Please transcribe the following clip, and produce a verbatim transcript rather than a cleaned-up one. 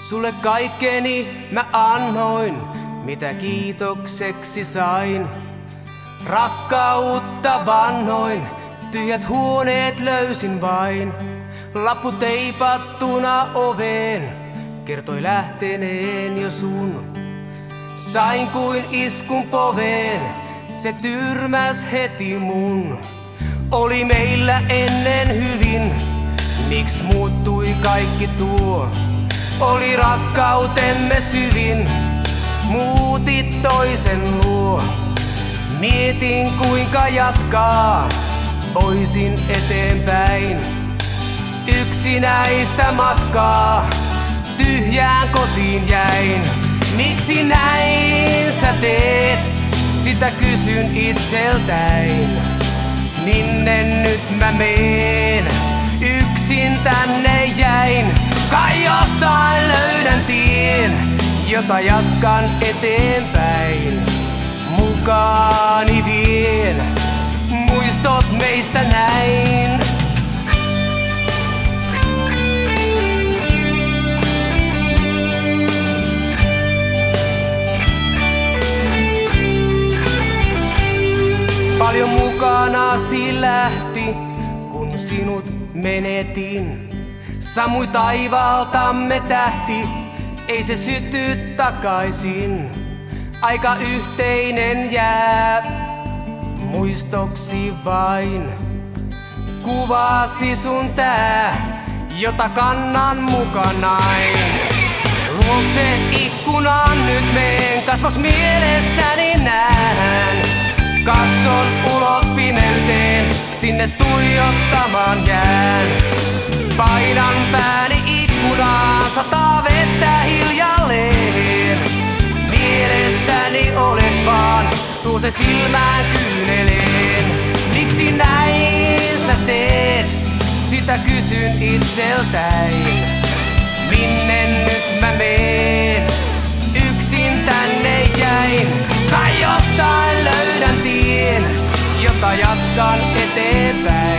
Sulle kaikkeni mä annoin, mitä kiitokseksi sain. Rakkautta vannoin, tyhjät huoneet löysin vain. Lappu teipattuna oveen, kertoi lähteneen jo sun. Sain kuin iskun poveen, se tyrmäs heti mun. Oli meillä ennen hyvin, miksi muuttui kaikki tuo? Oli rakkautemme syvin, muutit toisen luo. Mietin kuinka jatkaa, voisin eteenpäin. Yksinäistä matkaa, tyhjään kotiin jäin. Miksi näin sä teet, sitä kysyn itseltäin. Minne nyt mä meen, yksin tänne jäin. Kai jostain löydän tien, jota jatkan eteenpäin. Mukaani vien, muistot meistä näin. Paljon mukanasi lähti, kun sinut menetin. Sammui taivaaltamme tähti, ei se syty takaisin. Aika yhteinen jää, muistoksi vain. Kuvasi sun tää, jota kannan mukanain. Luokse ikkunaan nyt meen, kasvos mielessäni näen. Katson ulos pimeyteen, sinne tuijottamaan jään. Painan pääni ikkunaan, sataa vettä hiljalleen. Mielessäni olet vaan, tuo se silmään kyyneleen. Miksi näin sä teet, sitä kysyn itseltäin. Minne nyt mä meen, yksin tänne jäin. Kai jostain löydän tien, jota jatkan eteenpäin.